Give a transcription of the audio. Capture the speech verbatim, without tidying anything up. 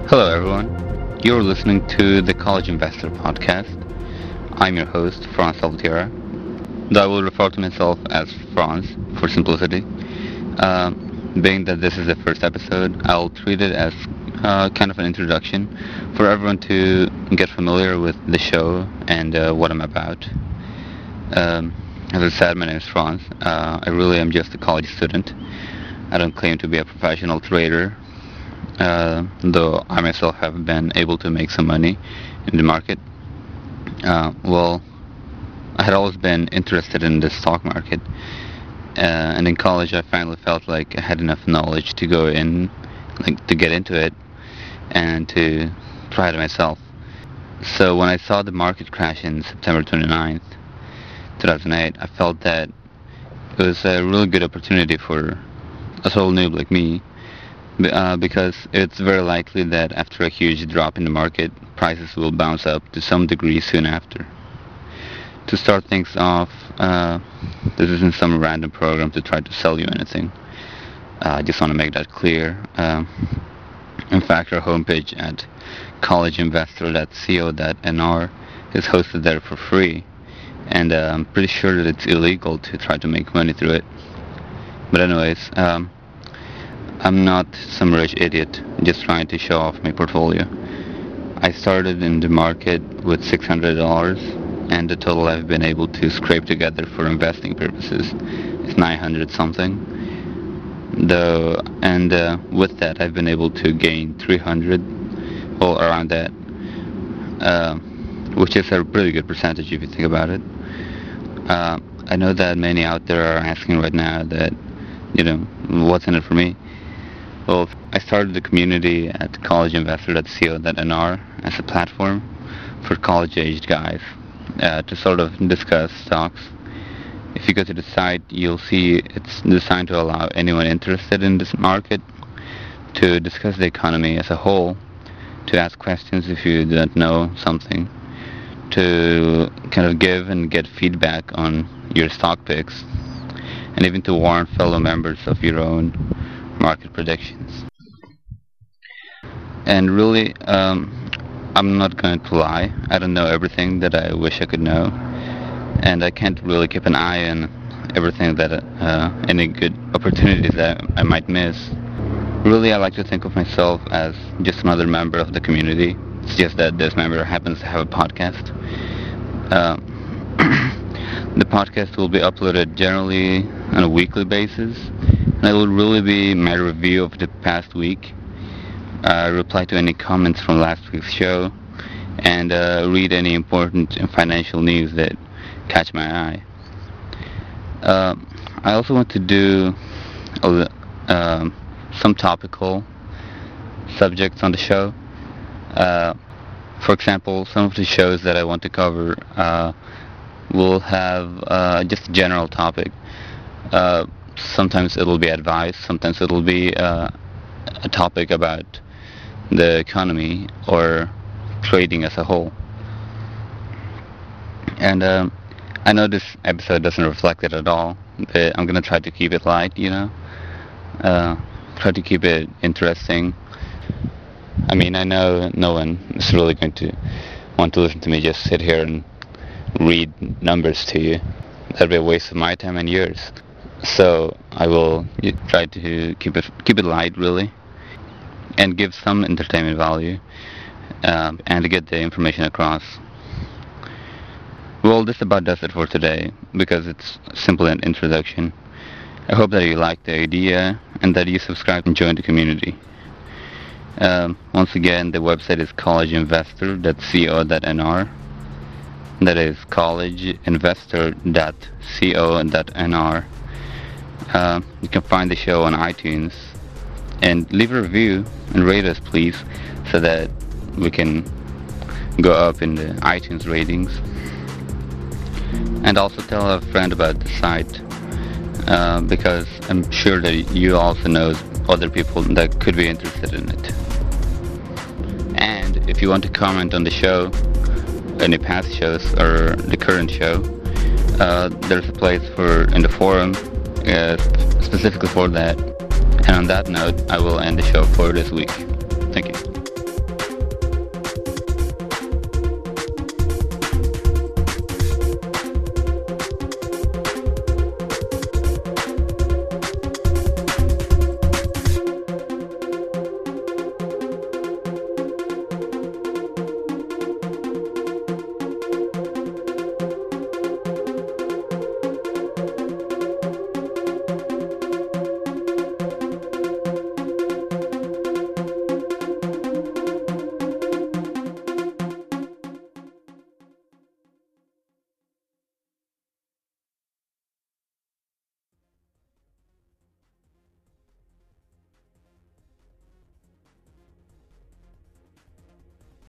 Hello everyone, you're listening to the College Investor Podcast. I'm your host, Franz Salvatierra, though I will refer to myself as Franz for simplicity. Uh, being that this is the first episode, I'll treat it as uh, kind of an introduction for everyone to get familiar with the show and uh, what I'm about. Um, as I said, my name is Franz. Uh, I really am just a college student. I don't claim to be a professional trader. Uh, though I myself have been able to make some money in the market. Uh, well, I had always been interested in the stock market, uh, and in college I finally felt like I had enough knowledge to go in, like to get into it, and to try it myself. So when I saw the market crash in September twenty-ninth, two thousand eight, I felt that it was a really good opportunity for a total noob like me. Uh, because it's very likely that after a huge drop in the market, prices will bounce up to some degree soon after. To start things off, uh, this isn't some random program to try to sell you anything. Uh, I just want to make that clear. Um, in fact, our homepage at college investor dot co dot n r is hosted there for free, and uh, I'm pretty sure that it's illegal to try to make money through it. But anyways, um, I'm not some rich idiot just trying to show off my portfolio. I started in the market with six hundred dollars, and the total I've been able to scrape together for investing purposes is nine hundred something. Though, and uh, with that I've been able to gain three hundred, well, around that, uh, which is a pretty good percentage if you think about it. Uh, I know that many out there are asking right now that, you know, what's in it for me? Well, I started the community at college investor dot co dot n r as a platform for college-aged guys uh, to sort of discuss stocks. If you go to the site, you'll see it's designed to allow anyone interested in this market to discuss the economy as a whole, to ask questions if you don't know something, to kind of give and get feedback on your stock picks, and even to warn fellow members of your own market predictions. And really, um, I'm not going to lie, I don't know everything that I wish I could know, and I can't really keep an eye on everything that, uh, any good opportunities that I might miss. Really, I like to think of myself as just another member of the community. It's just that this member happens to have a podcast. Uh, the podcast will be uploaded generally on a weekly basis, and it will really be my review of the past week, uh, reply to any comments from last week's show, and uh, read any important financial news that catch my eye. Uh, I also want to do a, uh, some topical subjects on the show. Uh, for example, some of the shows that I want to cover uh, will have uh, just a general topic. Uh, Sometimes it'll be advice, sometimes it'll be uh, a topic about the economy or trading as a whole. And um, I know this episode doesn't reflect it at all, but I'm going to try to keep it light, you know, uh, try to keep it interesting. I mean, I know no one is really going to want to listen to me just sit here and read numbers to you. That'd be a waste of my time and yours. So I will try to keep it keep it light, really, and give some entertainment value, um, and to get the information across. Well, this about does it for today, because it's simply an introduction. I hope that you like the idea and that you subscribe and join the community. Um, once again, the website is college investor dot co dot n r. That is college investor dot co dot n r. Uh, you can find the show on iTunes, and leave a review and rate us, please, so that we can go up in the iTunes ratings. And also tell a friend about the site, uh, because I'm sure that you also know other people that could be interested in it. And if you want to comment on the show, any past shows or the current show, uh, there's a place for in the forum uh, specifically for that. And on that note, I will end the show for this week. Thank you.